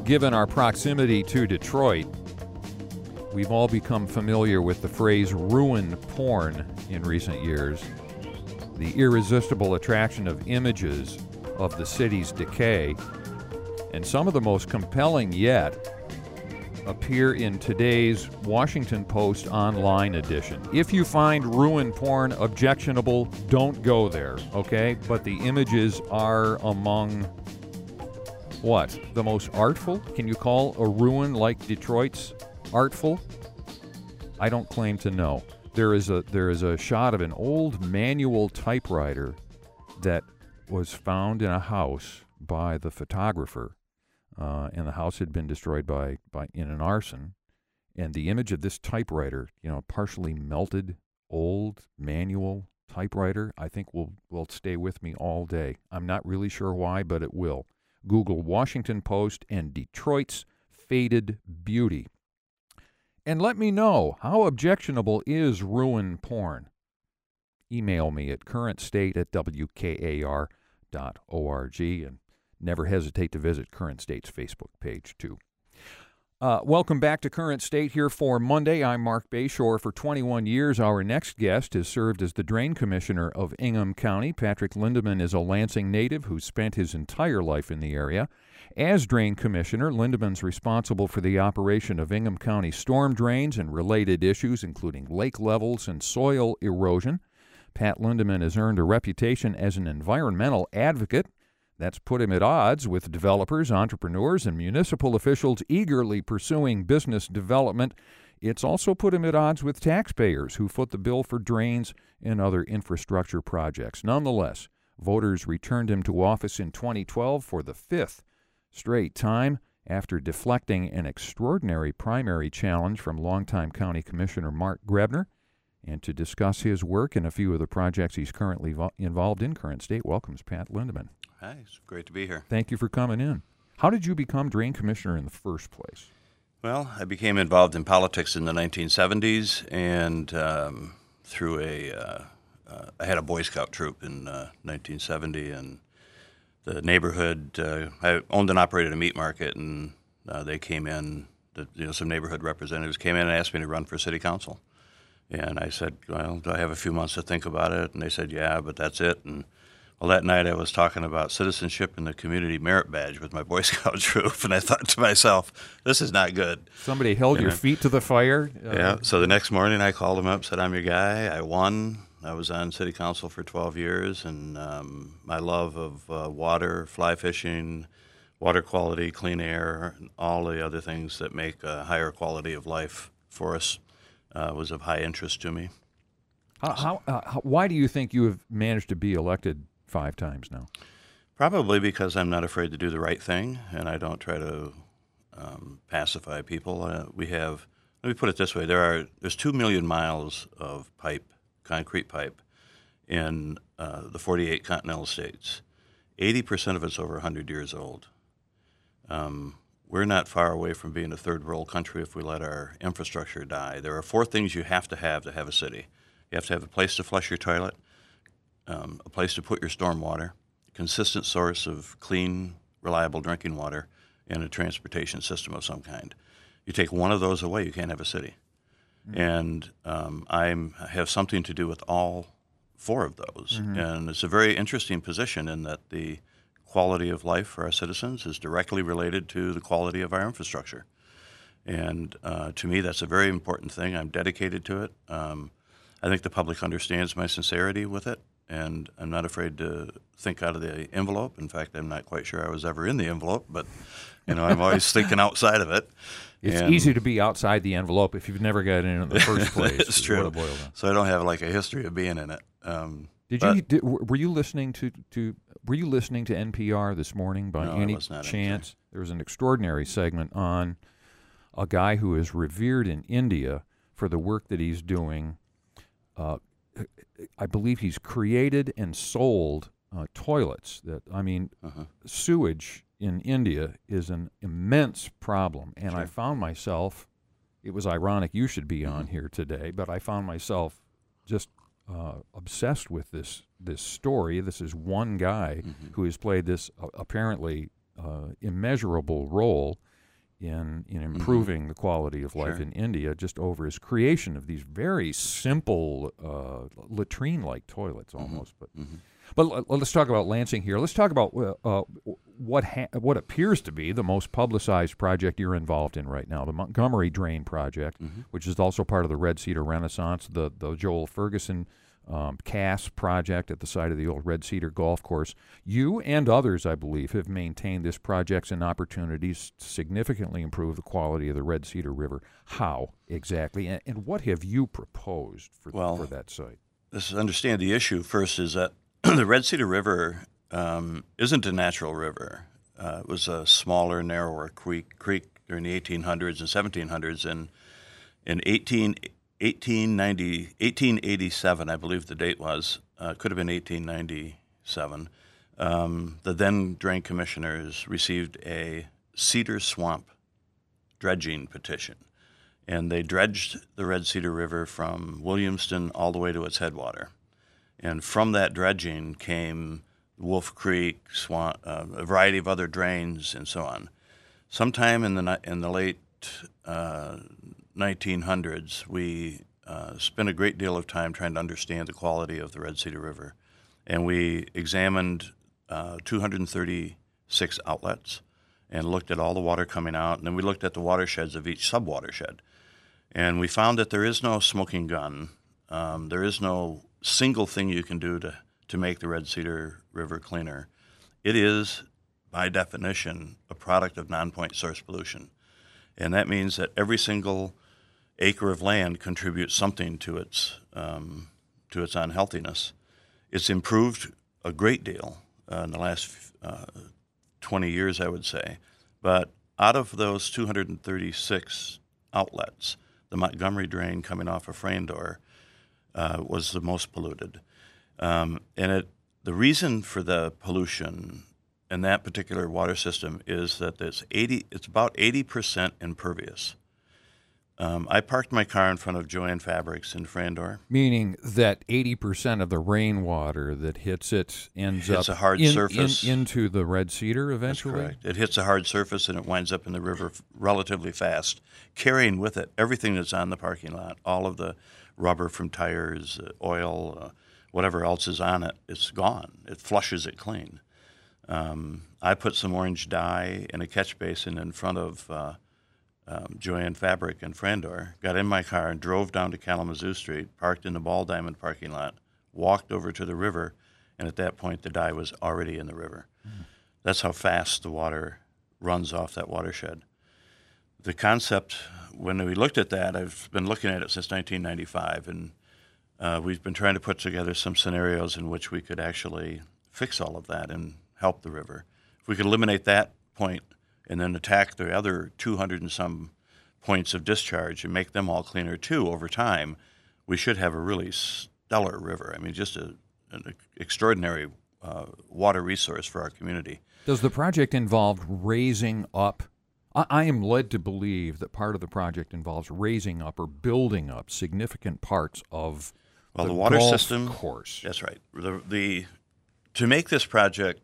Given our proximity to Detroit, we've all become familiar with the phrase ruin porn in recent years. The irresistible attraction of images of the city's decay. And some of the most compelling yet appear in today's Washington Post online edition. If you find ruin porn objectionable, don't go there, okay? But the images are among, what, the most artful? Can you call a ruin like Detroit's artful? I don't claim to know. There is a shot of an old manual typewriter that was found in a house by the photographer. And the house had been destroyed in an arson, and the image of this typewriter, partially melted, old manual typewriter, I think will stay with me all day. I'm not really sure why, but it will. Google Washington Post and Detroit's faded beauty, and let me know, how objectionable is ruin porn? Email me at currentstate@wkar.org, and never hesitate to visit Current State's Facebook page, too. Welcome back to Current State here for Monday. I'm Mark Bayshore. For 21 years, our next guest has served as the Drain Commissioner of Ingham County. Patrick Lindeman is a Lansing native who spent his entire life in the area. As Drain Commissioner, Lindeman's responsible for the operation of Ingham County storm drains and related issues, including lake levels and soil erosion. Pat Lindeman has earned a reputation as an environmental advocate. That's put him at odds with developers, entrepreneurs, and municipal officials eagerly pursuing business development. It's also put him at odds with taxpayers who foot the bill for drains and other infrastructure projects. Nonetheless, voters returned him to office in 2012 for the fifth straight time after deflecting an extraordinary primary challenge from longtime County Commissioner Mark Grebner. And to discuss his work and a few of the projects he's currently involved in, Current State welcomes Pat Lindeman. Hi, it's great to be here. Thank you for coming in. How did you become Drain Commissioner in the first place? Well, I became involved in politics in the 1970s, and through I had a Boy Scout troop in 1970, and the neighborhood, I owned and operated a meat market, and they came in, some neighborhood representatives came in and asked me to run for city council. And I said, well, do I have a few months to think about it? And they said, yeah, but that's it. And well, that night I was talking about citizenship and the community merit badge with my Boy Scout troop, and I thought to myself, this is not good. Somebody held your feet to the fire? Yeah, so the next morning I called him up, said, I'm your guy. I won. I was on city council for 12 years, and my love of water, fly fishing, water quality, clean air, and all the other things that make a higher quality of life for us was of high interest to me. Why do you think you have managed to be elected 5 times now? Probably because I'm not afraid to do the right thing, and I don't try to pacify people. Let me put it this way: there's 2 million miles of concrete pipe, in the 48 continental states. 80% of it's over 100 years old. We're not far away from being a third world country if we let our infrastructure die. There are 4 things you have to have a city. You have to have a place to flush your toilet, a place to put your storm water, a consistent source of clean, reliable drinking water, and a transportation system of some kind. You take one of those away, you can't have a city. Mm-hmm. And I have something to do with all 4 of those. Mm-hmm. And it's a very interesting position in that the quality of life for our citizens is directly related to the quality of our infrastructure. And to me, that's a very important thing. I'm dedicated to it. I think the public understands my sincerity with it, and I'm not afraid to think out of the envelope. In fact, I'm not quite sure I was ever in the envelope, but I'm always thinking outside of it. It's easy to be outside the envelope if you've never got in the first place. It's true. So I don't have like a history of being in it. Were you listening to NPR this morning by any chance? There was an extraordinary segment on a guy who is revered in India for the work that he's doing. I believe he's created and sold toilets. Sewage in India is an immense problem, and sure. I found myself. It was ironic you should be on here today, but I found myself just obsessed with this story. This is one guy who has played this apparently immeasurable role in improving the quality of life in India just over his creation of these very simple latrine-like toilets almost. But let's talk about Lansing here. Let's talk about what appears to be the most publicized project you're involved in right now, the Montgomery Drain Project, which is also part of the Red Cedar Renaissance, the Joel Ferguson Cass project at the site of the old Red Cedar Golf Course. You and others, I believe, have maintained this projects and opportunities to significantly improve the quality of the Red Cedar River. How exactly, and what have you proposed for that site? Let's understand the issue first is that the Red Cedar River isn't a natural river. It was a smaller, narrower creek during the 1800s and 1700s, and in 1887, I believe the date was, could have been 1897, the then drain commissioners received a cedar swamp dredging petition, and they dredged the Red Cedar River from Williamston all the way to its headwater. And from that dredging came Wolf Creek, Swamp, a variety of other drains, and so on. Sometime in the late 1900s, we spent a great deal of time trying to understand the quality of the Red Cedar River, and we examined 236 outlets and looked at all the water coming out, and then we looked at the watersheds of each sub-watershed, and we found that there is no smoking gun. There is no single thing you can do to make the Red Cedar River cleaner. It is, by definition, a product of non-point source pollution. And that means that every single acre of land contributes something to its unhealthiness. It's improved a great deal in the last 20 years, I would say. But out of those 236 outlets, the Montgomery Drain coming off of Frayendor was the most polluted. The reason for the pollution in that particular water system is that it's about 80% impervious. I parked my car in front of Joann Fabrics in Frayendor. Meaning that 80% of the rainwater that hits it ends up a hard surface into the Red Cedar eventually? That's correct. It hits a hard surface and it winds up in the river relatively fast, carrying with it everything that's on the parking lot, all of the rubber from tires, oil, whatever else is on it, it's gone. It flushes it clean. I put some orange dye in a catch basin in front of Joann Fabric in Frayendor, got in my car and drove down to Kalamazoo Street, parked in the Ball Diamond parking lot, walked over to the river, and at that point the dye was already in the river. That's how fast the water runs off that watershed. The concept, when we looked at that, I've been looking at it since 1995, and we've been trying to put together some scenarios in which we could actually fix all of that and help the river. If we could eliminate that point and then attack the other 200 and some points of discharge and make them all cleaner too over time, we should have a really stellar river. I mean, just an extraordinary water resource for our community. Does the project involve raising up? I am led to believe that part of the project involves raising up or building up significant parts of the water golf system course. That's right. To make this project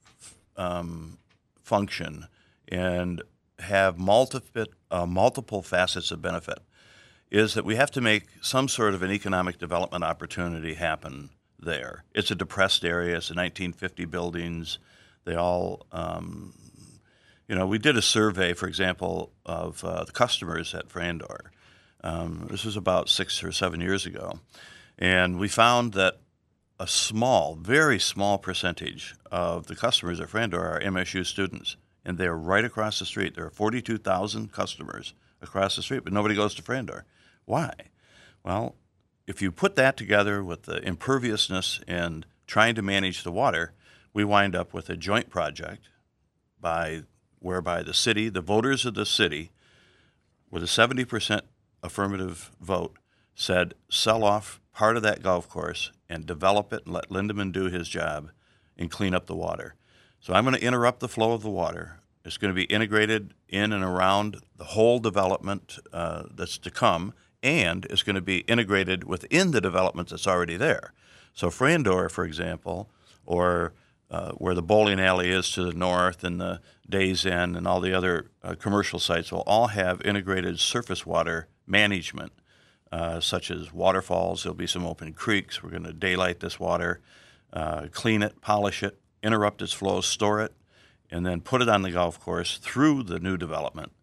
function and have multiple facets of benefit is that we have to make some sort of an economic development opportunity happen there. It's a depressed area. It's the 1950 buildings. They all, we did a survey, for example, of the customers at Frayendor. This was about 6 or 7 years ago. And we found that a very small percentage of the customers at Frayendor are MSU students. And they're right across the street. There are 42,000 customers across the street, but nobody goes to Frayendor. Why? Well, if you put that together with the imperviousness and trying to manage the water, we wind up with a joint project whereby the city, the voters of the city, with a 70% affirmative vote, said sell off part of that golf course and develop it and let Lindeman do his job and clean up the water. So I'm going to interrupt the flow of the water. It's going to be integrated in and around the whole development that's to come, and it's going to be integrated within the development that's already there. So Frayendor, for example, or where the bowling alley is to the north and the Days Inn and all the other commercial sites will all have integrated surface water management, such as waterfalls. There'll be some open creeks. We're going to daylight this water, clean it, polish it, interrupt its flow, store it, and then put it on the golf course through the new development,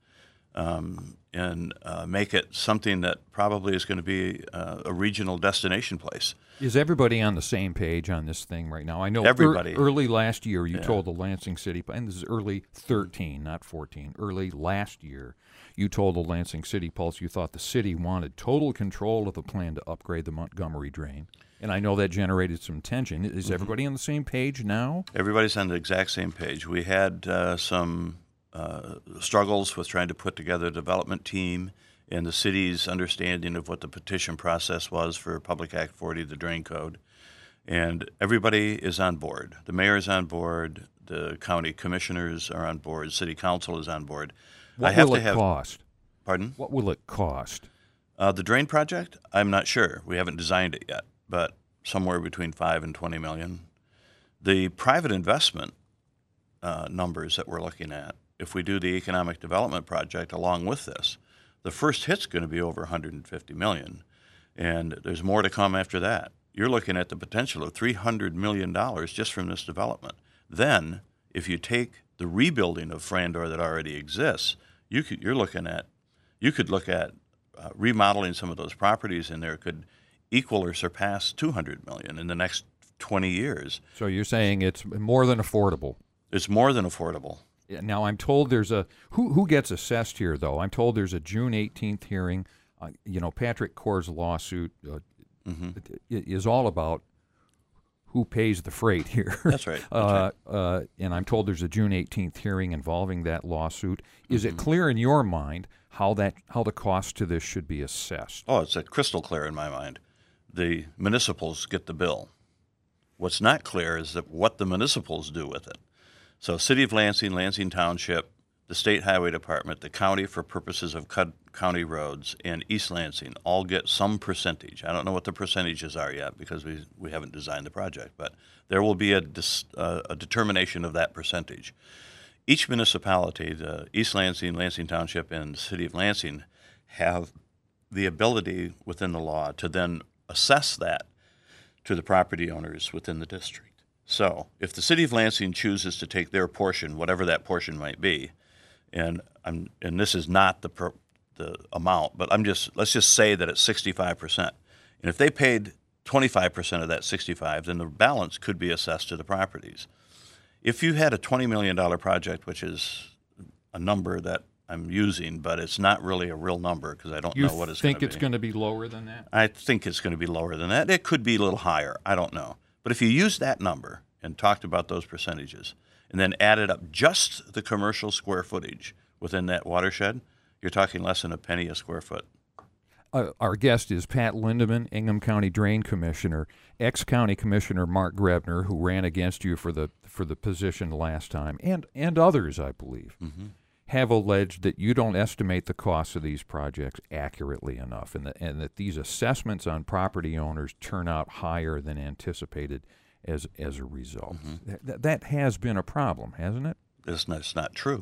and make it something that probably is going to be a regional destination place. Is everybody on the same page on this thing right now? I know everybody. Early last year you told the Lansing City, and this is early 13, not 14, early last year, you told the Lansing City Pulse you thought the city wanted total control of the plan to upgrade the Montgomery drain. And I know that generated some tension. Is everybody on the same page now? Everybody's on the exact same page. We had some struggles with trying to put together a development team and the city's understanding of what the petition process was for Public Act 40, the drain code. And everybody is on board. The mayor is on board. The county commissioners are on board. City council is on board. What will it cost? Pardon? What will it cost? The drain project? I'm not sure. We haven't designed it yet, but somewhere between $5 and $20 million. The private investment numbers that we're looking at, if we do the economic development project along with this, the first hit's going to be over $150 million, and there's more to come after that. You're looking at the potential of $300 million just from this development. Then, if you take the rebuilding of Frandor that already exists, you could look at remodeling some of those properties, and there could equal or surpass $200 million in the next 20 years. So you're saying it's more than affordable? It's more than affordable. Now, I'm told there's a who gets assessed here, though. I'm told there's a June 18th hearing. Patrick Core's lawsuit is all about who pays the freight here. That's right. And I'm told there's a June 18th hearing involving that lawsuit. Is it clear in your mind how the cost to this should be assessed? Oh, it's crystal clear in my mind. The municipals get the bill. What's not clear is that what the municipals do with it. So City of Lansing, Lansing Township, the State Highway Department, the county for purposes of county roads, and East Lansing all get some percentage. I don't know what the percentages are yet because we haven't designed the project, but there will be a determination of that percentage. Each municipality, the East Lansing, Lansing Township, and the City of Lansing have the ability within the law to then assess that to the property owners within the district. So if the City of Lansing chooses to take their portion, whatever that portion might be, and this is not the amount, but let's just say that it's 65%. And if they paid 25% of that 65, then the balance could be assessed to the properties. If you had a $20 million project, which is a number that I'm using, but it's not really a real number because I don't know what it's going to be. You think it's going to be lower than that? I think it's going to be lower than that. It could be a little higher. I don't know. But if you use that number and talked about those percentages and then added up just the commercial square footage within that watershed, you're talking less than a penny a square foot. Our guest is Pat Lindeman, Ingham County Drain Commissioner. Ex-County Commissioner Mark Grebner, who ran against you for the position last time, and others, I believe, have alleged that you don't estimate the costs of these projects accurately enough, and that these assessments on property owners turn out higher than anticipated as a result. That has been a problem, hasn't it? It's not true.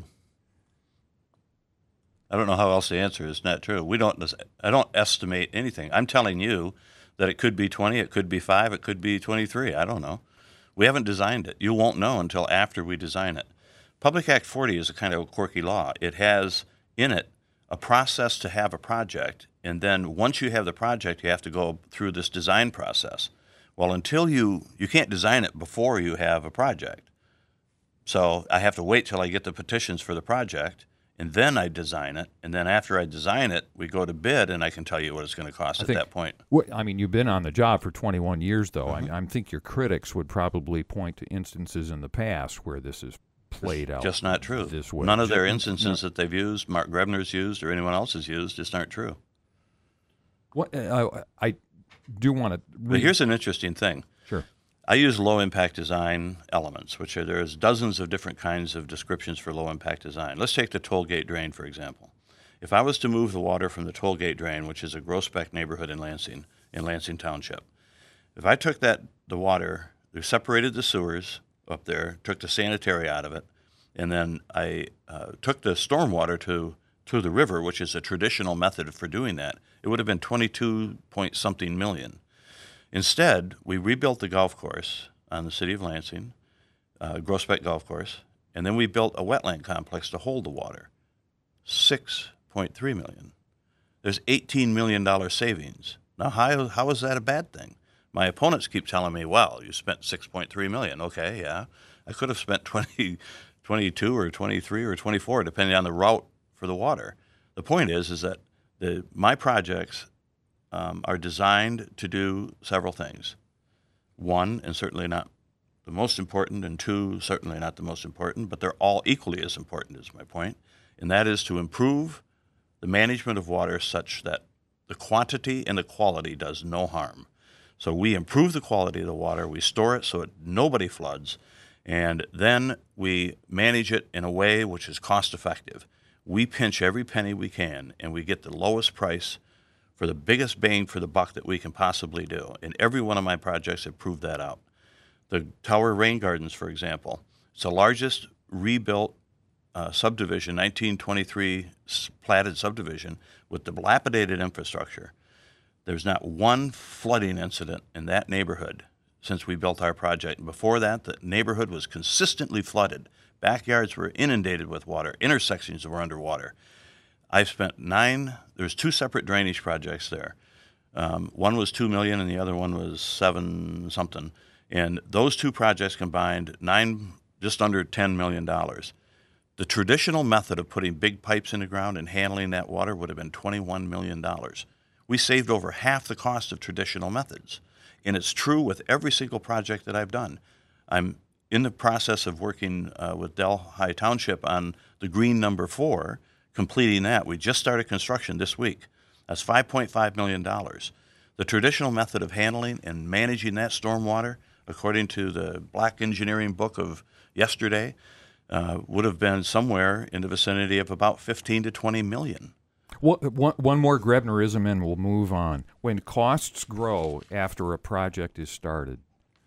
I don't know how else to answer. It's not true. I don't estimate anything. I'm telling you that it could be 20, it could be 5, it could be 23. I don't know. We haven't designed it. You won't know until after we design it. Public Act 40 is a kind of quirky law. It has in it a process to have a project, and then once you have the project, you have to go through this design process. Well, until you can't design it before you have a project. So I have to wait till I get the petitions for the project, and then I design it, and then after I design it, we go to bid, and I can tell you what it's going to cost at that point. I mean, you've been on the job for 21 years, though. I think your critics would probably point to instances in the past where this is played out. Just not true. This way. None of their instances that they've used, Mark Grebner's used, or anyone else has used, just aren't true. What I do want to. But here's an interesting thing. Sure. I use low-impact design elements, which there's dozens of different kinds of descriptions for low-impact design. Let's take the toll gate drain, for example. If I was to move the water from the toll gate drain, which is a Groesbeck neighborhood in Lansing Township, if I took the water, we separated the sewers, up there, took the sanitary out of it, and then I took the stormwater to the river, which is a traditional method for doing that. It would have been 22 point something million. Instead, we rebuilt the golf course on the City of Lansing, Groesbeck Golf Course, and then we built a wetland complex to hold the water. $6.3 million. There's $18 million savings. Now, how is that a bad thing? My opponents keep telling me, well, you spent $6.3 million. Okay, yeah. I could have spent 22 or 23 or 24, depending on the route for the water. The point is that my projects are designed to do several things. One, and certainly not the most important, and two, certainly not the most important, but they're all equally as important, is my point, and that is to improve the management of water such that the quantity and the quality does no harm. So we improve the quality of the water, we store it so nobody floods, and then we manage it in a way which is cost effective. We pinch every penny we can, and we get the lowest price for the biggest bang for the buck that we can possibly do. And every one of my projects have proved that out. The Tower Rain Gardens, for example, it's the largest rebuilt subdivision, 1923 platted subdivision with dilapidated infrastructure. There's not one flooding incident in that neighborhood since we built our project. And before that, the neighborhood was consistently flooded. Backyards were inundated with water. Intersections were underwater. I've spent there's two separate drainage projects there. One was $2 million and the other one was $7 something. And those two projects combined just under $10 million. The traditional method of putting big pipes in the ground and handling that water would have been $21 million. We saved over half the cost of traditional methods. And it's true with every single project that I've done. I'm in the process of working with Delhi Township on the Green Number 4, completing that. We just started construction this week. That's $5.5 million. The traditional method of handling and managing that stormwater, according to the Black Engineering book of yesterday, would have been somewhere in the vicinity of about 15 to 20 million. One more Grebnerism and we'll move on. When costs grow after a project is started,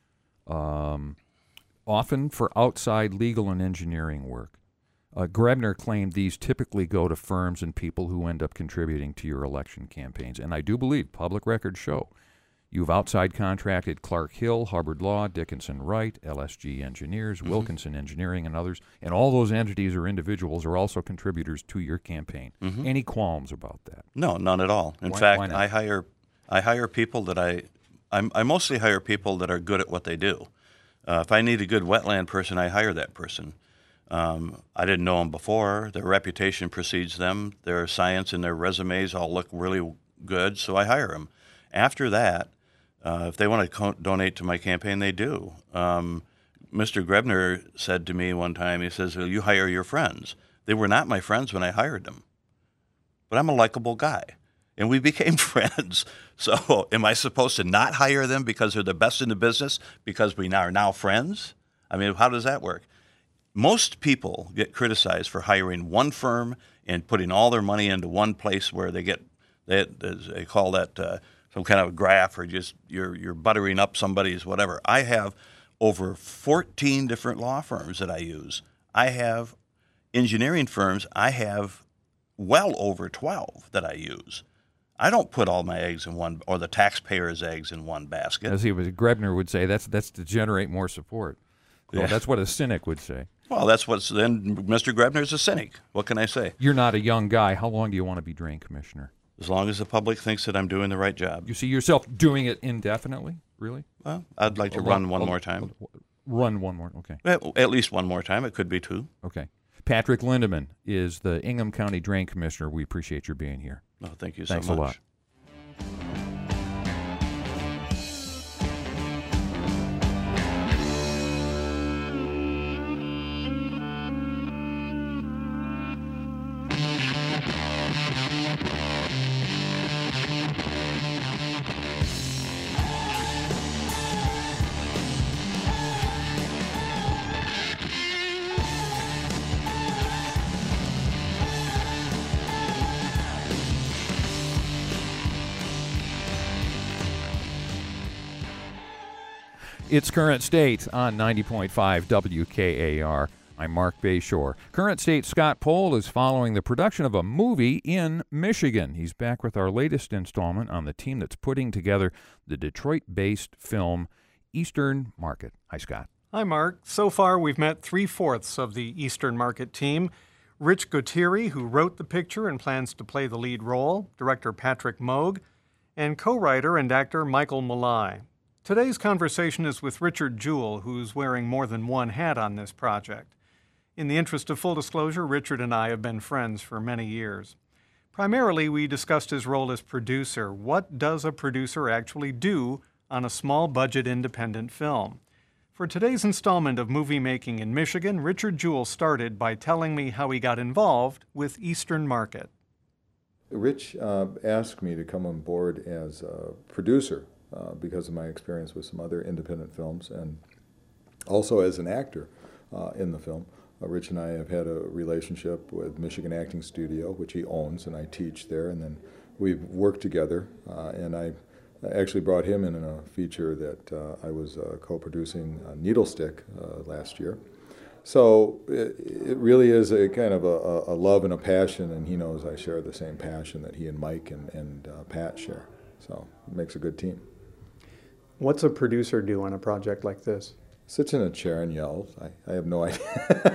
often for outside legal and engineering work, Grebner claimed these typically go to firms and people who end up contributing to your election campaigns. And I do believe public records show you've outside contracted Clark Hill, Hubbard Law, Dickinson Wright, LSG Engineers, Wilkinson Engineering, and others. And all those entities or individuals are also contributors to your campaign. Any qualms about that? No, none at all. In fact, I hire people that I mostly hire people that are good at what they do. If I need a good wetland person, I hire that person. I didn't know them before. Their reputation precedes them. Their science and their resumes all look really good, so I hire them. After that, if they want to donate to my campaign, they do. Mr. Grebner said to me one time, he says, well, you hire your friends. They were not my friends when I hired them. But I'm a likable guy, and we became friends. So am I supposed to not hire them because they're the best in the business because we are now friends? I mean, how does that work? Most people get criticized for hiring one firm and putting all their money into one place where they call that some kind of graph, or just you're buttering up somebody's whatever. I have over 14 different law firms that I use. I have engineering firms. I have well over 12 that I use. I don't put all my eggs in one, or the taxpayers' eggs in one basket. As Grebner would say, that's to generate more support. Well, that's what a cynic would say. Well, then Mr. Grebner's a cynic. What can I say? You're not a young guy. How long do you want to be drain commissioner? As long as the public thinks that I'm doing the right job. You see yourself doing it indefinitely? Really? Well, I'd like to run one more time. Run one more, okay. At least one more time. It could be two. Okay. Patrick Lindeman is the Ingham County Drain Commissioner. We appreciate your being here. Oh, thank you so much. Thanks a lot. It's Current State on 90.5 WKAR. I'm Mark Bayshore. Current State Scott Pohl is following the production of a movie in Michigan. He's back with our latest installment on the team that's putting together the Detroit-based film Eastern Market. Hi, Scott. Hi, Mark. So far, we've met 3/4 of the Eastern Market team. Rich Gutierrez, who wrote the picture and plans to play the lead role, director Patrick Moog, and co-writer and actor Michael Malai. Today's conversation is with Richard Jewell, who's wearing more than one hat on this project. In the interest of full disclosure, Richard and I have been friends for many years. Primarily, we discussed his role as producer. What does a producer actually do on a small-budget independent film? For today's installment of Movie Making in Michigan, Richard Jewell started by telling me how he got involved with Eastern Market. Rich asked me to come on board as a producer because of my experience with some other independent films, and also as an actor in the film. Rich and I have had a relationship with Michigan Acting Studio, which he owns, and I teach there, and then we've worked together, and I actually brought him in a feature that I was co-producing, Needlestick, last year. So it really is a kind of a love and a passion, and he knows I share the same passion that he and Mike and Pat share. So it makes a good team. What's a producer do on a project like this? Sits in a chair and yells. I have no idea.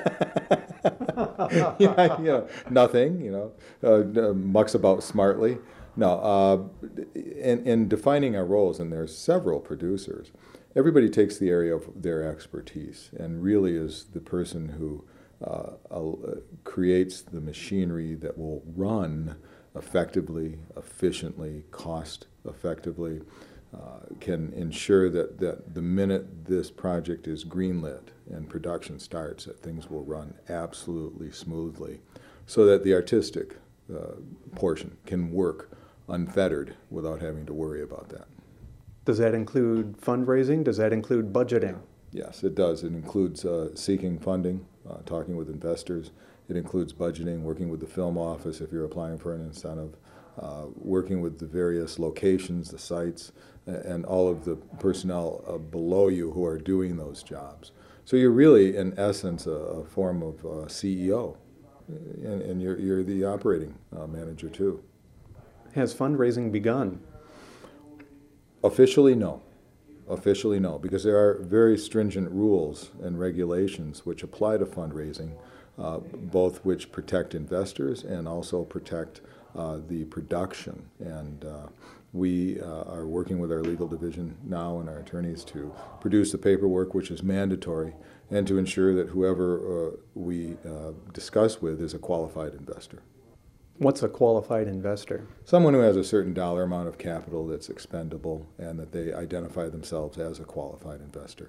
Yeah, nothing, mucks about smartly. No, in defining our roles, and there's several producers, everybody takes the area of their expertise and really is the person who creates the machinery that will run effectively, efficiently, cost effectively, can ensure that the minute this project is greenlit and production starts, that things will run absolutely smoothly so that the artistic portion can work unfettered without having to worry about that. Does that include fundraising? Does that include budgeting? Yes, it does. It includes seeking funding, talking with investors. It includes budgeting, working with the film office if you're applying for an incentive, working with the various locations, the sites, and all of the personnel below you who are doing those jobs. So you're really, in essence, a form of CEO, and you're the operating manager too. Has fundraising begun? Officially, no. Officially, no, because there are very stringent rules and regulations which apply to fundraising, both which protect investors and also protect the production. And we are working with our legal division now and our attorneys to produce the paperwork, which is mandatory, and to ensure that whoever we discuss with is a qualified investor. What's a qualified investor? Someone who has a certain dollar amount of capital that's expendable and that they identify themselves as a qualified investor.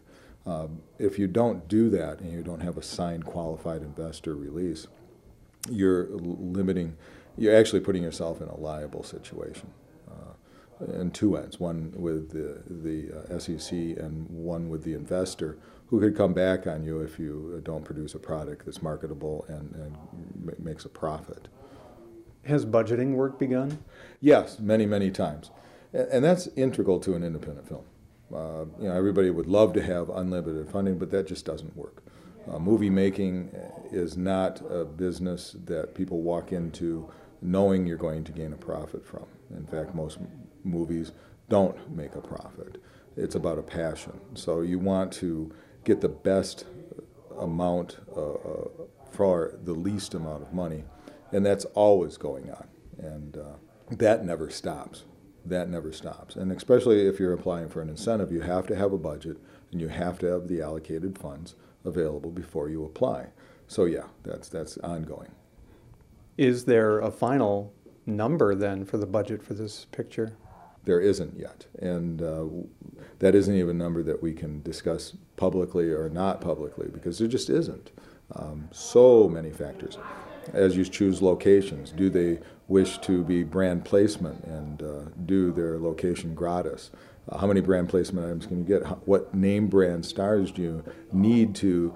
If you don't do that and you don't have a signed qualified investor release, you're actually putting yourself in a liable situation in two ends, one with the SEC and one with the investor, who could come back on you if you don't produce a product that's marketable and makes a profit. Has budgeting work begun? Yes, many, many times. And that's integral to an independent film. Everybody would love to have unlimited funding, but that just doesn't work. Movie making is not a business that people walk into knowing you're going to gain a profit from. In fact, most movies don't make a profit. It's about a passion. So you want to get the best amount for the least amount of money. And that's always going on, and that never stops. That never stops. And especially if you're applying for an incentive, you have to have a budget, and you have to have the allocated funds available before you apply. So yeah, that's ongoing. Is there a final number then for the budget for this picture? There isn't yet, and that isn't even a number that we can discuss publicly or not publicly, because there just isn't. So many factors. As you choose locations, do they wish to be brand placement and do their location gratis? How many brand placement items can you get? What name brand stars do you need to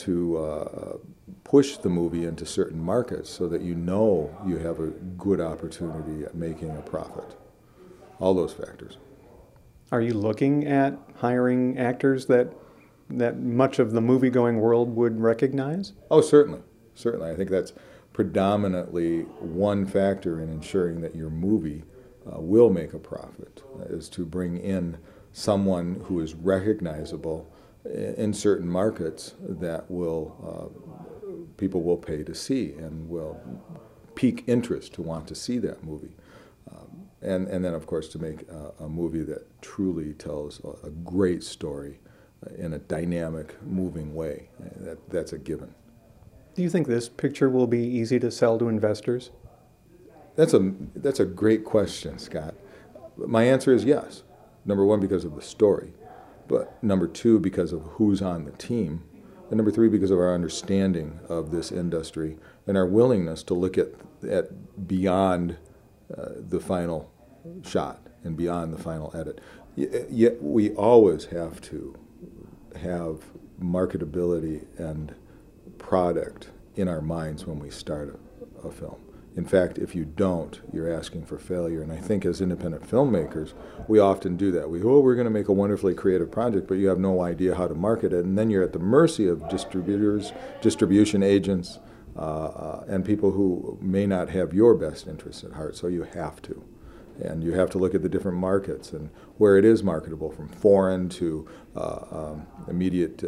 push the movie into certain markets so that you know you have a good opportunity at making a profit? All those factors. Are you looking at hiring actors that much of the movie-going world would recognize? Oh, certainly. Certainly. I think that's predominantly one factor in ensuring that your movie will make a profit, is to bring in someone who is recognizable in certain markets that will people will pay to see and will pique interest to want to see that movie. And then, of course, to make a movie that truly tells a great story in a dynamic, moving way. That's a given. Do you think this picture will be easy to sell to investors? That's a great question, Scott. My answer is yes. Number one, because of the story. But number two, because of who's on the team. And number three, because of our understanding of this industry and our willingness to look at beyond the final shot and beyond the final edit. Yet we always have to have marketability and product in our minds when we start a film. In fact, if you don't, you're asking for failure. And I think as independent filmmakers, we often do that. We're going to make a wonderfully creative project, but you have no idea how to market it. And then you're at the mercy of distributors, distribution agents, and people who may not have your best interests at heart. So you have to. And you have to look at the different markets and where it is marketable, from foreign to immediate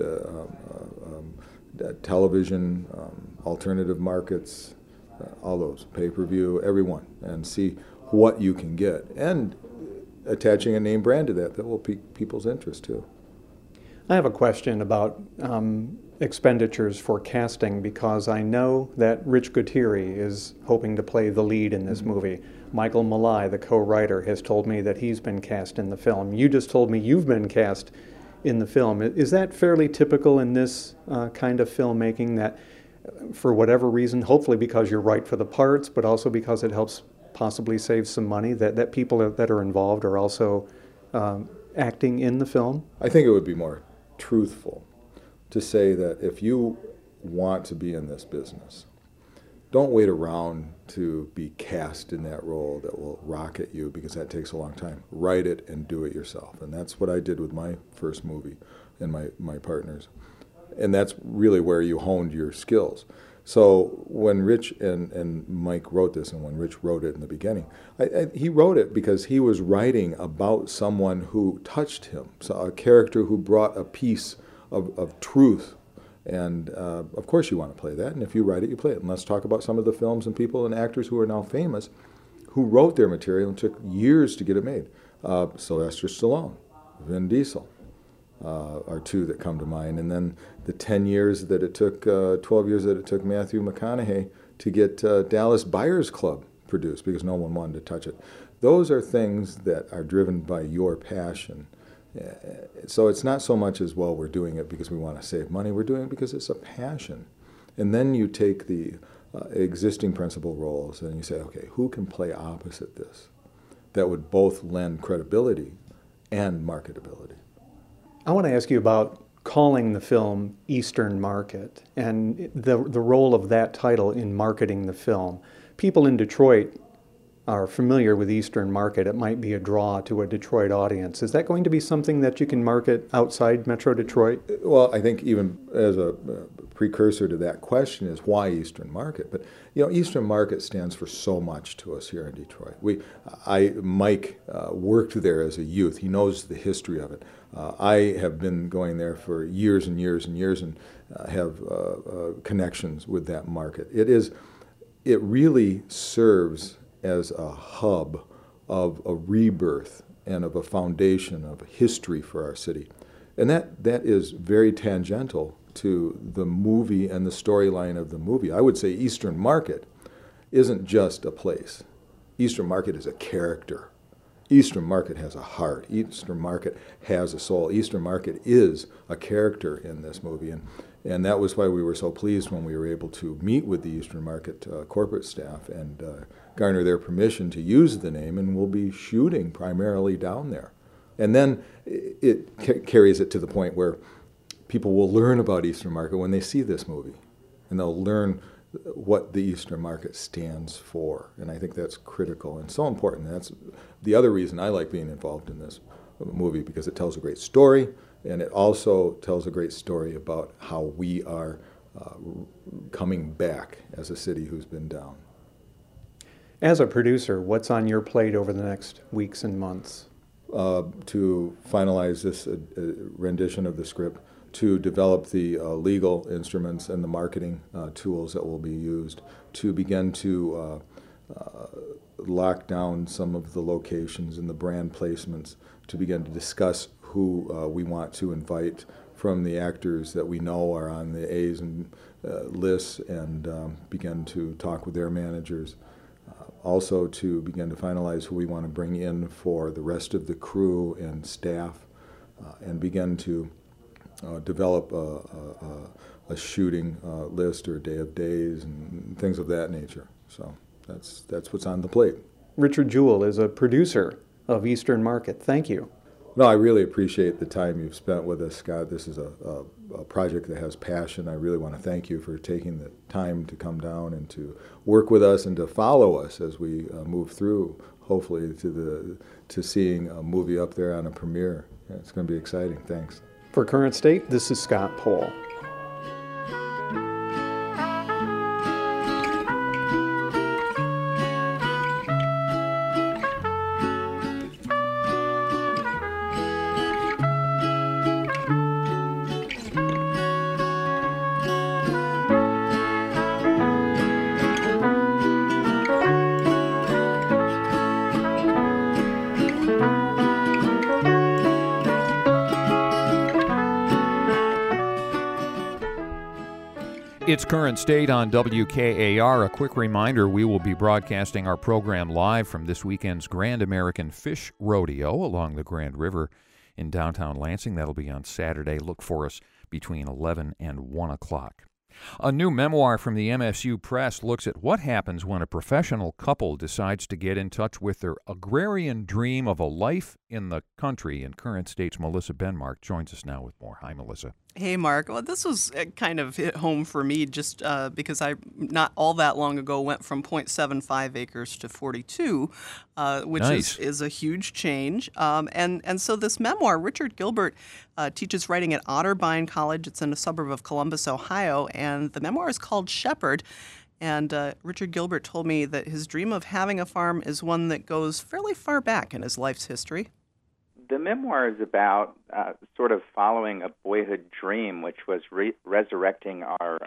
television, alternative markets, all those, pay-per-view, everyone, and see what you can get. And attaching a name brand to that will pique people's interest too. I have a question about expenditures for casting, because I know that Rich Gutierrez is hoping to play the lead in this movie. Michael Malai, the co-writer, has told me that he's been cast in the film. You just told me you've been cast in the film. Is that fairly typical in this kind of filmmaking, that for whatever reason, hopefully because you're right for the parts, but also because it helps possibly save some money, that people that are involved are also acting in the film? I think it would be more truthful to say that if you want to be in this business, don't wait around to be cast in that role that will rocket you, because that takes a long time. Write it and do it yourself. And that's what I did with my first movie and my partners. And that's really where you honed your skills. So when Rich and Mike wrote this, and when Rich wrote it in the beginning, he wrote it because he was writing about someone who touched him, so a character who brought a piece of truth. And of course you want to play that, and if you write it, you play it. And let's talk about some of the films and people and actors who are now famous who wrote their material and took years to get it made. Sylvester Stallone, Vin Diesel are two that come to mind. And then the 10 years that it took, 12 years that it took Matthew McConaughey to get Dallas Buyers Club produced, because no one wanted to touch it. Those are things that are driven by your passion. So it's not so much as, well, we're doing it because we want to save money. We're doing it because it's a passion. And then you take the existing principal roles and you say, okay, who can play opposite this that would both lend credibility and marketability? I want to ask you about calling the film Eastern Market and the role of that title in marketing the film. People in Detroit are familiar with Eastern Market. It might be a draw to a Detroit audience. Is that going to be something that you can market outside Metro Detroit? Well, I think even as a precursor to that question is, why Eastern Market? But Eastern Market stands for so much to us here in Detroit. Mike worked there as a youth. He knows the history of it. I have been going there for years and years and years, and have connections with that market. It really serves as a hub of a rebirth and of a foundation of history for our city. And that is very tangential to the movie and the storyline of the movie. I would say Eastern Market isn't just a place. Eastern Market is a character. Eastern Market has a heart. Eastern Market has a soul. Eastern Market is a character in this movie. And that was why we were so pleased when we were able to meet with the Eastern Market corporate staff and garner their permission to use the name, and we'll be shooting primarily down there. And then it carries it to the point where people will learn about Eastern Market when they see this movie, and they'll learn what the Eastern Market stands for. And I think that's critical and so important. That's the other reason I like being involved in this movie because it tells a great story, and it also tells a great story about how we are coming back as a city who's been down. As a producer, what's on your plate over the next weeks and months? To finalize this rendition of the script, to develop the legal instruments and the marketing tools that will be used, to begin to lock down some of the locations and the brand placements, to begin to discuss who we want to invite from the actors that we know are on the A's and lists, and begin to talk with their managers. Also to begin to finalize who we want to bring in for the rest of the crew and staff, and begin to develop a shooting list or a day of days and things of that nature. So that's what's on the plate. Richard Jewell is a producer of Eastern Market. Thank you. No, I really appreciate the time you've spent with us, Scott. This is a project that has passion. I really want to thank you for taking the time to come down and to work with us and to follow us as we move through, hopefully, to seeing a movie up there on a premiere. Yeah, it's going to be exciting. Thanks. For Current State, this is Scott Pohl. It's Current State on WKAR. A quick reminder, we will be broadcasting our program live from this weekend's Grand American Fish Rodeo along the Grand River in downtown Lansing. That'll be on Saturday. Look for us between 11 and 1 o'clock. A new memoir from the MSU Press looks at what happens when a professional couple decides to get in touch with their agrarian dream of a life in the country. And Current State's Melissa Benmark joins us now with more. Hi, Melissa. Hey, Mark. Well, this was kind of hit home for me just because I, not all that long ago, went from 0.75 acres to 42, which Nice. is a huge change. And so this memoir, Richard Gilbert teaches writing at Otterbein College. It's in a suburb of Columbus, Ohio. And the memoir is called Shepherd. And Richard Gilbert told me that his dream of having a farm is one that goes fairly far back in his life's history. The memoir is about sort of following a boyhood dream, which was resurrecting our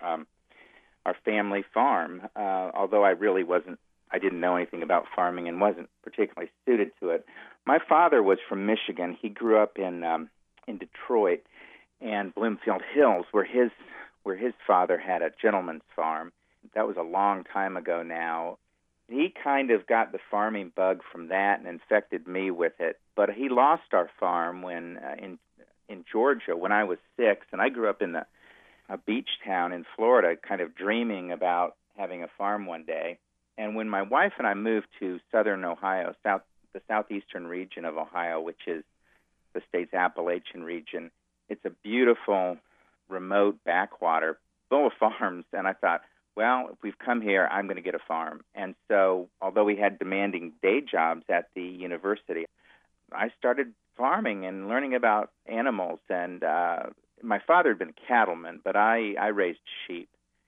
family farm. Although I didn't know anything about farming and wasn't particularly suited to it. My father was from Michigan. He grew up in Detroit and Bloomfield Hills, where his father had a gentleman's farm. That was a long time ago now. He kind of got the farming bug from that and infected me with it. But he lost our farm when in Georgia when I was 6, and I grew up in a beach town in Florida, kind of dreaming about having a farm one day. And when my wife and I moved to southern Ohio, the southeastern region of Ohio, which is the state's Appalachian region, it's a beautiful, remote backwater full of farms. And I thought, well, if we've come here, I'm going to get a farm. And so, although we had demanding day jobs at the university, I started farming and learning about animals. And my father had been a cattleman, but I raised sheep.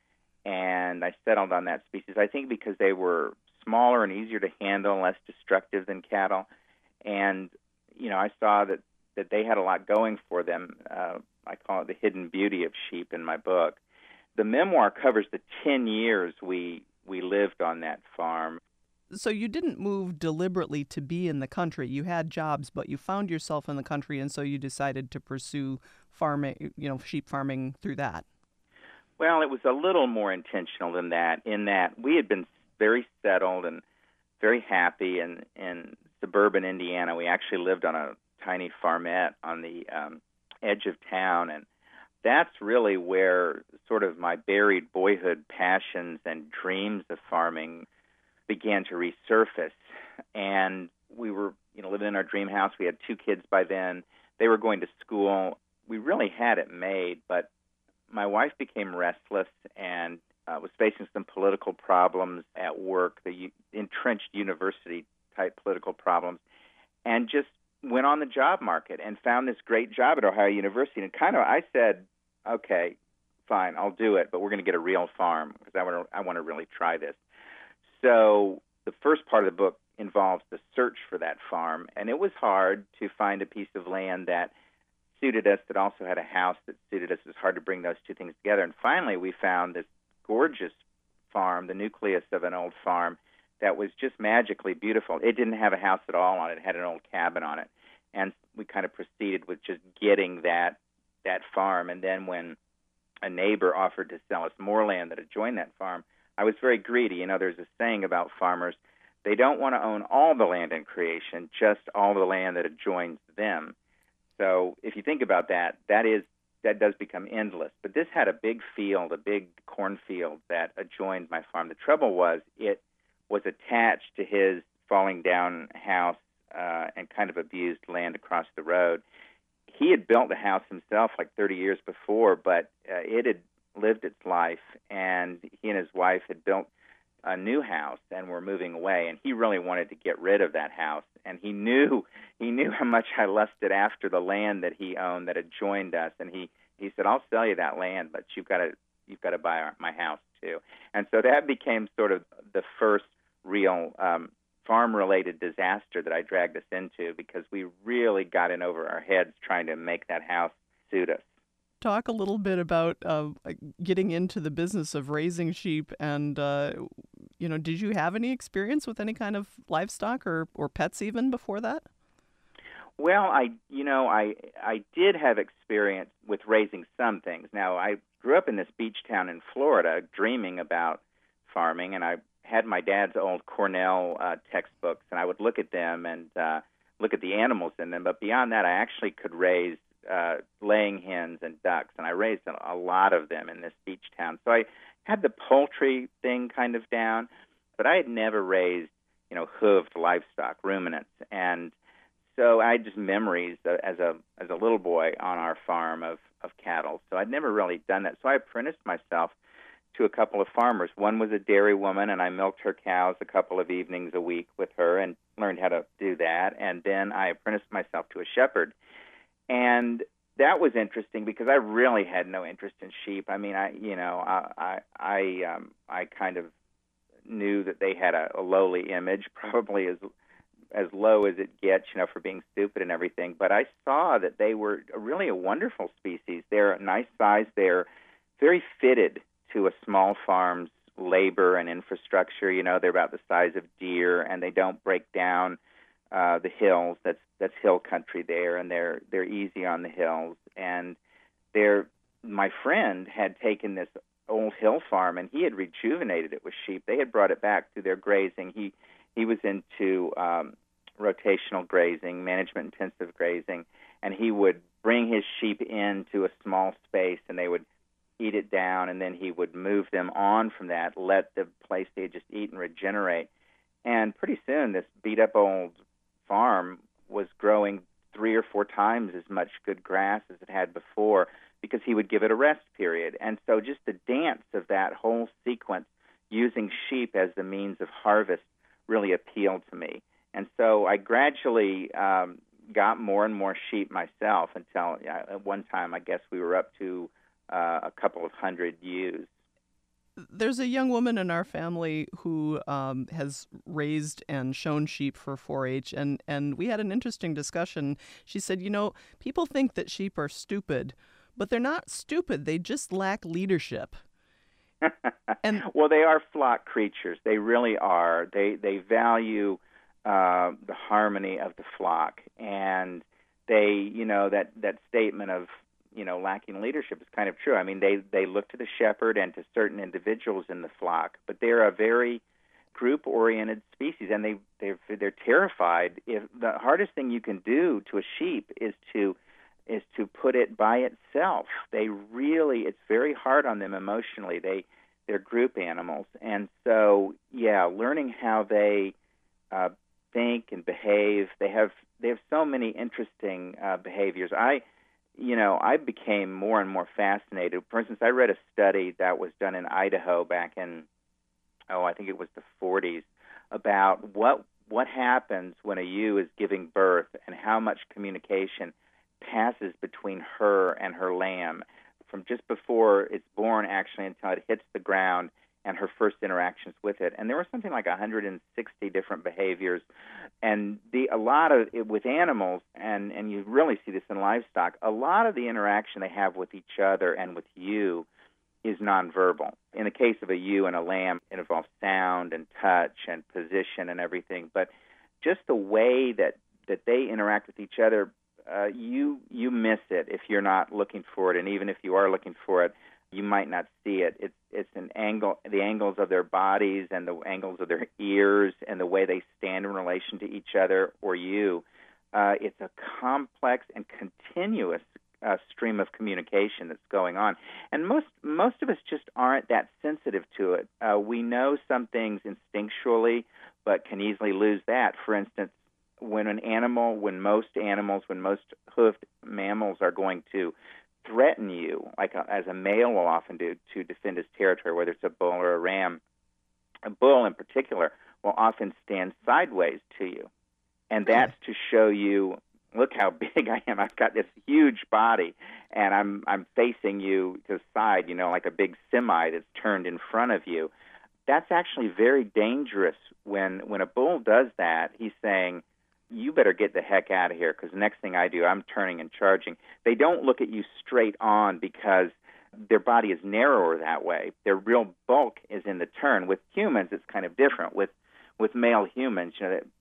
And I settled on that species, I think because they were smaller and easier to handle, less destructive than cattle. And, I saw that they had a lot going for them. I call it the hidden beauty of sheep in my book. The memoir covers the 10 years we lived on that farm. So you didn't move deliberately to be in the country. You had jobs, but you found yourself in the country, and so you decided to pursue farming, sheep farming through that. Well, it was a little more intentional than that, in that we had been very settled and very happy in suburban Indiana. We actually lived on a tiny farmette on the edge of town, and that's really where sort of my buried boyhood passions and dreams of farming began to resurface. And we were, living in our dream house. We had 2 kids by then. They were going to school. We really had it made, but my wife became restless and was facing some political problems at work, the entrenched university-type political problems, and just went on the job market and found this great job at Ohio University. And I said, okay, fine, I'll do it, but we're going to get a real farm because I want to really try this. So the first part of the book involves the search for that farm, and it was hard to find a piece of land that suited us, that also had a house that suited us. It was hard to bring those two things together. And finally, we found this gorgeous farm, the nucleus of an old farm, that was just magically beautiful. It didn't have a house at all on it. It had an old cabin on it. And we kind of proceeded with just getting that farm. And then when a neighbor offered to sell us more land that adjoined that farm, I was very greedy. You know, there's a saying about farmers, they don't want to own all the land in creation, just all the land that adjoins them. So if you think about that, that does become endless. But this had a big field, a big cornfield that adjoined my farm. The trouble was it was attached to his falling down house and kind of abused land across the road. He had built the house himself like 30 years before, but it had lived its life, and he and his wife had built a new house and were moving away, and he really wanted to get rid of that house. And he knew how much I lusted after the land that he owned that adjoined us, and he said, I'll sell you that land, but you've got to buy my house too. And so that became sort of the first real farm-related disaster that I dragged us into, because we really got in over our heads trying to make that house suit us. Talk a little bit about getting into the business of raising sheep, and did you have any experience with any kind of livestock or pets even before that? Well, I did have experience with raising some things. Now, I grew up in this beach town in Florida, dreaming about farming, and I had my dad's old Cornell textbooks, and I would look at them and look at the animals in them. But beyond that, I actually could raise laying hens and ducks, and I raised a lot of them in this beach town. So I had the poultry thing kind of down, but I had never raised, hooved livestock, ruminants, and so I had just memories as a little boy on our farm of cattle. So I'd never really done that. So I apprenticed myself to a couple of farmers. One was a dairy woman, and I milked her cows a couple of evenings a week with her and learned how to do that. And then I apprenticed myself to a shepherd. And that was interesting because I really had no interest in sheep. I mean, I kind of knew that they had a lowly image, probably as low as it gets, for being stupid and everything. But I saw that they were really a wonderful species. They're a nice size. They're very fitted to a small farm's labor and infrastructure. They're about the size of deer, and they don't break down the hills. That's hill country there, and they're easy on the hills. And my friend had taken this old hill farm, and he had rejuvenated it with sheep. They had brought it back to their grazing. He was into rotational grazing, management intensive grazing, and he would bring his sheep into a small space, and they would eat it down, and then he would move them on from that, let the place they had just eaten regenerate. And pretty soon, this beat-up old farm was growing 3 or 4 times as much good grass as it had before, because he would give it a rest period. And so just the dance of that whole sequence, using sheep as the means of harvest, really appealed to me. And so I gradually got more and more sheep myself until at one time, I guess we were up to a couple of hundred ewes. There's a young woman in our family who has raised and shown sheep for 4-H, and we had an interesting discussion. She said, people think that sheep are stupid, but they're not stupid. They just lack leadership. Well, they are flock creatures. They really are. They value the harmony of the flock, and they, that statement of lacking leadership is kind of true. I mean, they look to the shepherd and to certain individuals in the flock, but they're a very group-oriented species, and they're terrified. If the hardest thing you can do to a sheep is to put it by itself. It's very hard on them emotionally. They're group animals, and so learning how they think and behave. They have so many interesting behaviors. I became more and more fascinated. For instance, I read a study that was done in Idaho back in, I think it was the 40s, about what what happens when a ewe is giving birth and how much communication passes between her and her lamb from just before it's born actually until it hits the ground and her first interactions with it. And there were something like 160 different behaviors. And a lot of it with animals, and you really see this in livestock, a lot of the interaction they have with each other and with you is nonverbal. In the case of a ewe and a lamb, it involves sound and touch and position and everything. But just the way that they interact with each other, you miss it if you're not looking for it. And even if you are looking for it, you might not see it. It's an angle, the angles of their bodies and the angles of their ears and the way they stand in relation to each other or you. It's a complex and continuous stream of communication that's going on. And most of us just aren't that sensitive to it. We know some things instinctually, but can easily lose that. For instance, when most hoofed mammals are going to threaten you, as a male will often do to defend his territory, whether it's a bull or a ram, a bull in particular will often stand sideways to you. And that's to show you, look how big I am. I've got this huge body, and I'm facing you to the side, like a big semi that's turned in front of you. That's actually very dangerous. When a bull does that, he's saying, you better get the heck out of here, because the next thing I do, I'm turning and charging. They don't look at you straight on because their body is narrower that way. Their real bulk is in the turn. With humans, it's kind of different. With male humans,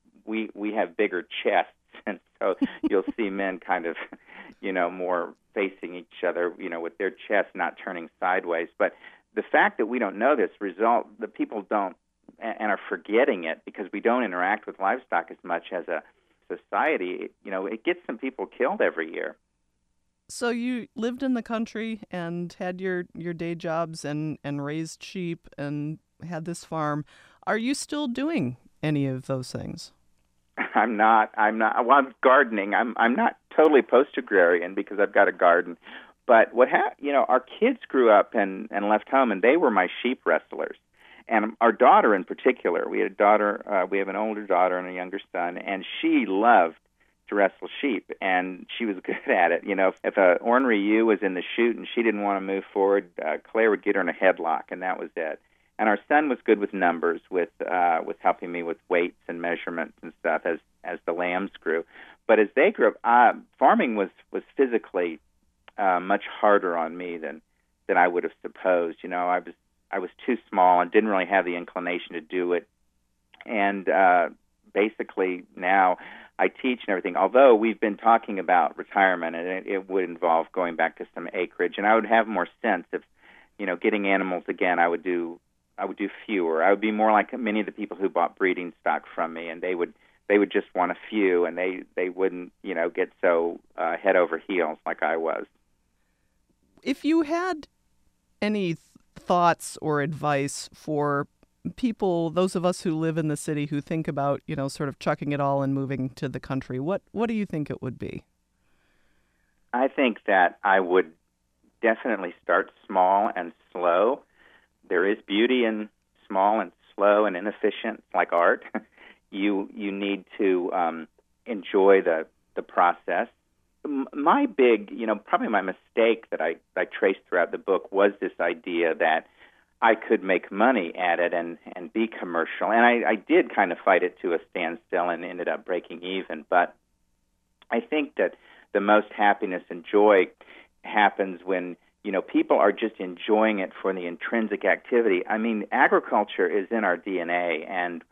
we have bigger chests, and so you'll see men kind of, more facing each other, with their chests not turning sideways. But the fact that we don't know this result, the people don't and are forgetting it because we don't interact with livestock as much as a society, it gets some people killed every year. So you lived in the country and had your day jobs and raised sheep and had this farm. Are you still doing any of those things? I'm not. Well, I'm gardening. I'm not totally post-agrarian because I've got a garden. But our kids grew up and left home, and they were my sheep wrestlers. And our daughter in particular, we had a daughter, we have an older daughter and a younger son, and she loved to wrestle sheep, and she was good at it. If a ornery ewe was in the chute and she didn't want to move forward, Claire would get her in a headlock, and that was it. And our son was good with numbers, with helping me with weights and measurements and stuff as the lambs grew. But as they grew up, farming was physically much harder on me than I would have supposed. I was too small and didn't really have the inclination to do it. And basically now I teach and everything, although we've been talking about retirement, and it would involve going back to some acreage. And I would have more sense if, getting animals again, I would do fewer. I would be more like many of the people who bought breeding stock from me, and they would just want a few, and they wouldn't, get so head over heels like I was. If you had any thoughts or advice for people, those of us who live in the city who think about, sort of chucking it all and moving to the country, what do you think it would be? I think that I would definitely start small and slow. There is beauty in small and slow and inefficient, like art. You need to enjoy the process. My big, probably my mistake that I traced throughout the book was this idea that I could make money at it and be commercial. And I did kind of fight it to a standstill and ended up breaking even. But I think that the most happiness and joy happens when, people are just enjoying it for the intrinsic activity. I mean, agriculture is in our DNA, and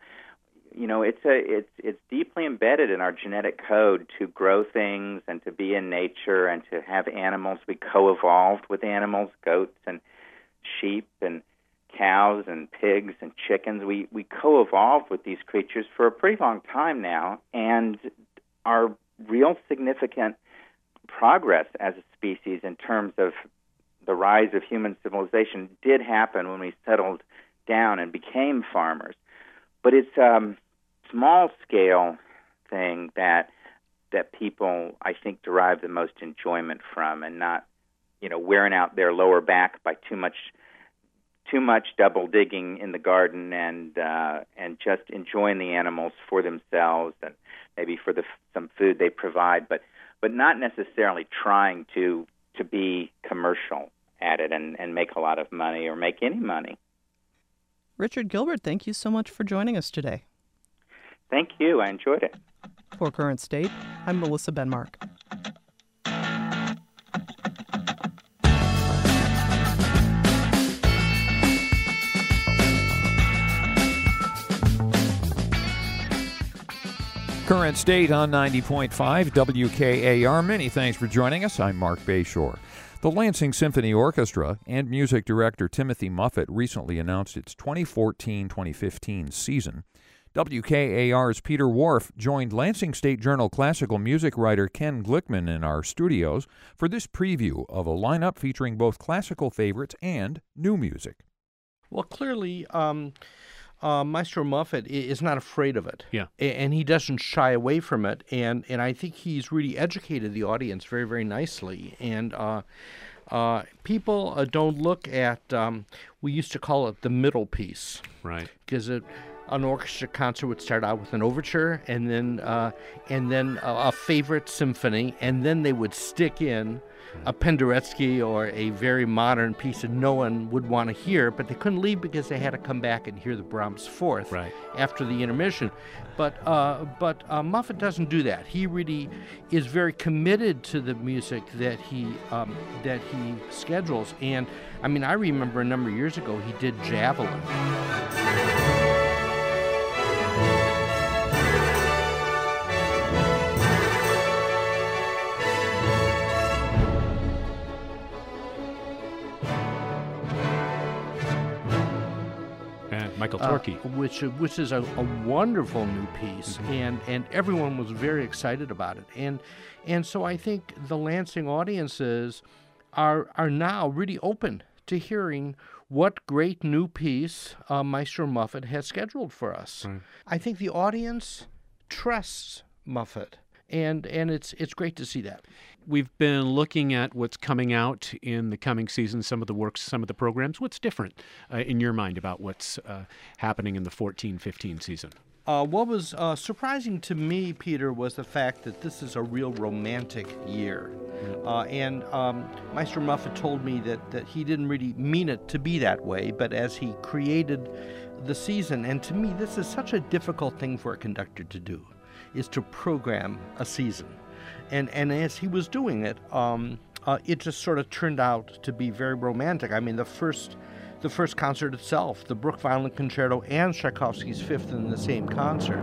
it's deeply embedded in our genetic code to grow things and to be in nature and to have animals. We co-evolved with animals, goats and sheep and cows and pigs and chickens. We co-evolved with these creatures for a pretty long time now, and our real significant progress as a species in terms of the rise of human civilization did happen when we settled down and became farmers. But it's a small-scale thing that people, I think, derive the most enjoyment from, and not, wearing out their lower back by too too much double digging in the garden and just enjoying the animals for themselves and maybe for some food they provide, but not necessarily trying to be commercial at it and make a lot of money or make any money. Richard Gilbert, thank you so much for joining us today. Thank you. I enjoyed it. For Current State, I'm Melissa Benmark. Current State on 90.5 WKAR. Many thanks for joining us. I'm Mark Bayshore. The Lansing Symphony Orchestra and music director Timothy Muffett recently announced its 2014-2015 season. WKAR's Peter Wharf joined Lansing State Journal classical music writer Ken Glickman in our studios for this preview of a lineup featuring both classical favorites and new music. Well, clearly, Maestro Muffett is not afraid of it. Yeah. And he doesn't shy away from it. And I think he's really educated the audience very, very nicely. And people don't look at, we used to call it the middle piece. Right. Because an orchestra concert would start out with an overture and then a favorite symphony, and then they would stick in a Penderecki or a very modern piece that no one would want to hear, but they couldn't leave because they had to come back and hear the Brahms Fourth after the intermission. But Muffett doesn't do that. He really is very committed to the music that he schedules. And I mean, I remember a number of years ago he did Javelin. Michael Torkey. Which is a wonderful new piece, and everyone was very excited about it. And so I think the Lansing audiences are now really open to hearing what great new piece Maestro Muffett has scheduled for us. Right. I think the audience trusts Muffett, and it's great to see that. We've been looking at what's coming out in the coming season, some of the works, some of the programs. What's different in your mind about what's happening in the 14-15 season? What was surprising to me, Peter, was the fact that this is a real romantic year. And Maestro Muffett told me that he didn't really mean it to be that way, but as he created the season, and to me this is such a difficult thing for a conductor to do, is to program a season. And as he was doing it, it just sort of turned out to be very romantic. I mean, the first concert itself, the Bruch Violin Concerto and Tchaikovsky's Fifth in the same concert.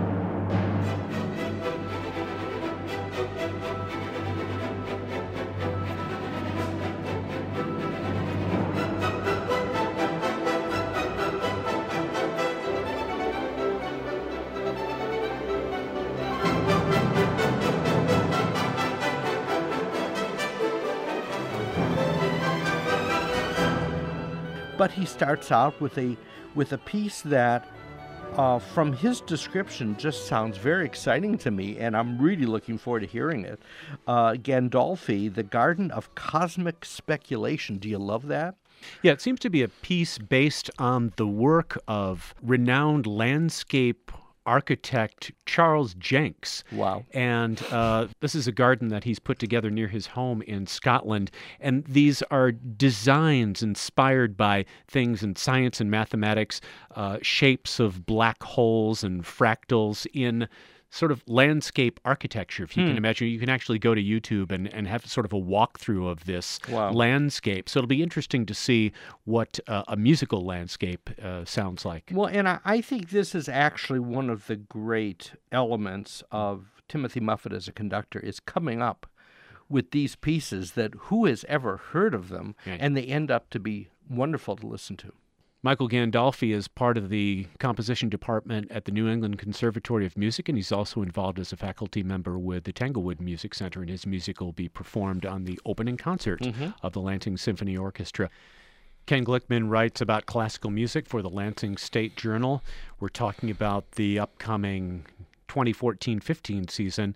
But he starts out with a piece that, from his description, just sounds very exciting to me, and I'm really looking forward to hearing it. Gandolfi, The Garden of Cosmic Speculation. Do you love that? Yeah, it seems to be a piece based on the work of renowned landscape architect Charles Jenks. Wow. And this is a garden that he's put together near his home in Scotland. And these are designs inspired by things in science and mathematics, shapes of black holes and fractals in sort of landscape architecture, if you can imagine. You can actually go to YouTube and have sort of a walkthrough of this landscape. So it'll be interesting to see what a musical landscape sounds like. Well, and I think this is actually one of the great elements of Timothy Muffett as a conductor, is coming up with these pieces that who has ever heard of them, and they end up to be wonderful to listen to. Michael Gandolfi is part of the composition department at the New England Conservatory of Music, and he's also involved as a faculty member with the Tanglewood Music Center, and his music will be performed on the opening concert of the Lansing Symphony Orchestra. Ken Glickman writes about classical music for the Lansing State Journal. We're talking about the upcoming 2014-15 season.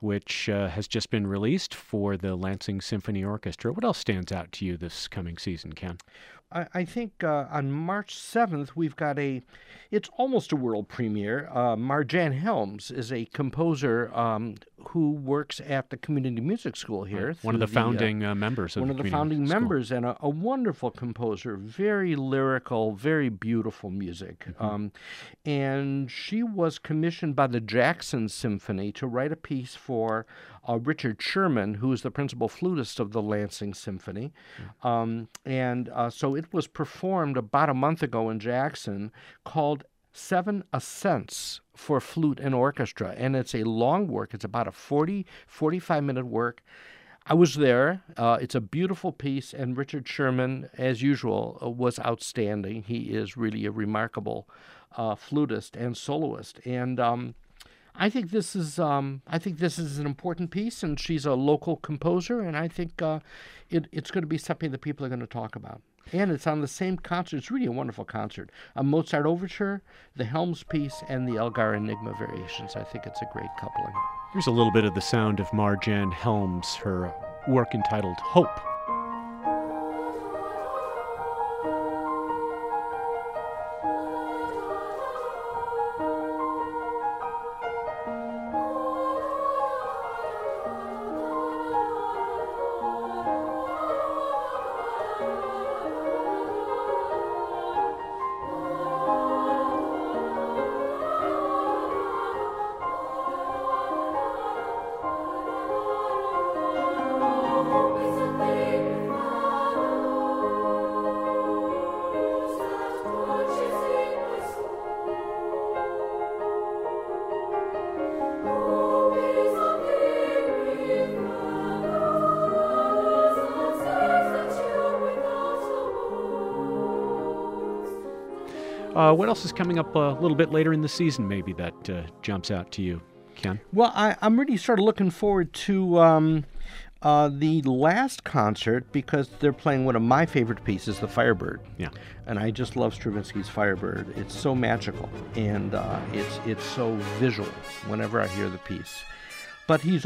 which has just been released for the Lansing Symphony Orchestra. What else stands out to you this coming season, Ken? I think on March 7th, we've got it's almost a world premiere. Marjan Helms is a composer who works at the Community Music School here. One of the founding members of the Community founding School. members, and a wonderful composer, very lyrical, very beautiful music. And she was commissioned by the Jackson Symphony to write a piece for Richard Sherman, who is the principal flutist of the Lansing Symphony. So it was performed about a month ago in Jackson, called Seven Ascents for Flute and Orchestra. And it's a long work. It's about a 45-minute work. I was there. It's a beautiful piece, and Richard Sherman, as usual, was outstanding. He is really a remarkable flutist and soloist. And I think this is an important piece, and she's a local composer, and I think it's going to be something that people are going to talk about. And it's on the same concert. It's really a wonderful concert. A Mozart Overture, the Helms piece, and the Elgar Enigma Variations. I think it's a great coupling. Here's a little bit of the sound of Marjan Helms, her work entitled Hope. What else is coming up a little bit later in the season, maybe, that jumps out to you, Ken? Well, I'm really sort of looking forward to the last concert, because they're playing one of my favorite pieces, The Firebird. Yeah. And I just love Stravinsky's Firebird. It's so magical, and it's so visual whenever I hear the piece. But he's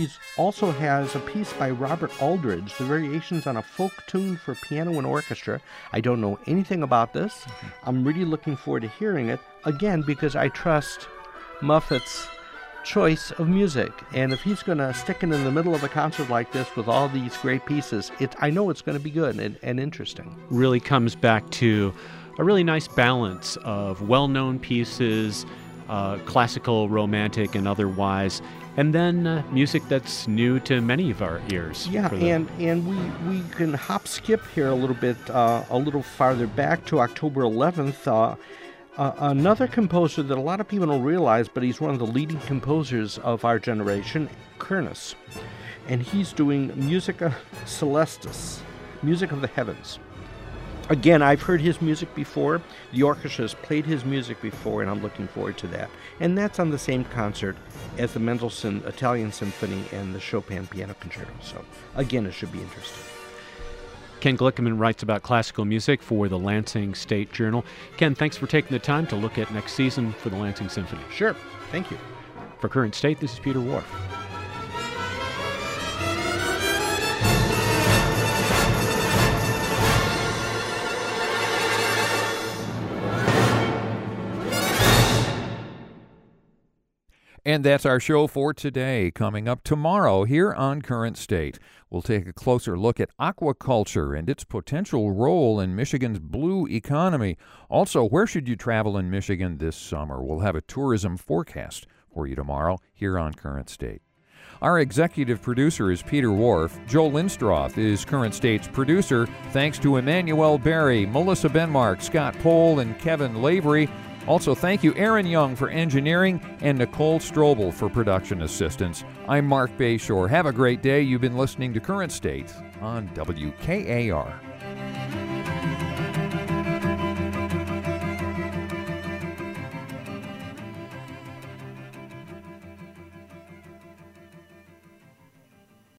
also has a piece by Robert Aldridge, the Variations on a Folk Tune for Piano and Orchestra. I don't know anything about this. I'm really looking forward to hearing it, again, because I trust Moffat's choice of music. And if he's going to stick it in the middle of a concert like this with all these great pieces, I know it's going to be good and interesting. Really comes back to a really nice balance of well-known pieces, classical, romantic, and otherwise, and then music that's new to many of our ears. Yeah, and we can hop-skip here a little bit, a little farther back to October 11th. Another composer that a lot of people don't realize, but he's one of the leading composers of our generation, Kernis. And he's doing Musica Celestis, Music of the Heavens. Again, I've heard his music before. The orchestra has played his music before, and I'm looking forward to that. And that's on the same concert as the Mendelssohn Italian Symphony and the Chopin Piano Concerto. So, again, it should be interesting. Ken Glickman writes about classical music for the Lansing State Journal. Ken, thanks for taking the time to look at next season for the Lansing Symphony. Sure. Thank you. For Current State, this is Peter Whorf. And that's our show for today. Coming up tomorrow here on Current State, we'll take a closer look at aquaculture and its potential role in Michigan's blue economy. Also, where should you travel in Michigan this summer? We'll have a tourism forecast for you tomorrow here on Current State. Our executive producer is Peter Whorf. Joe Lindstroth is Current State's producer. Thanks to Emmanuel Berry, Melissa Benmark, Scott Pohl, and Kevin Lavery. Also, thank you, Aaron Young, for engineering, and Nicole Strobel for production assistance. I'm Mark Bayshore. Have a great day. You've been listening to Current State on WKAR.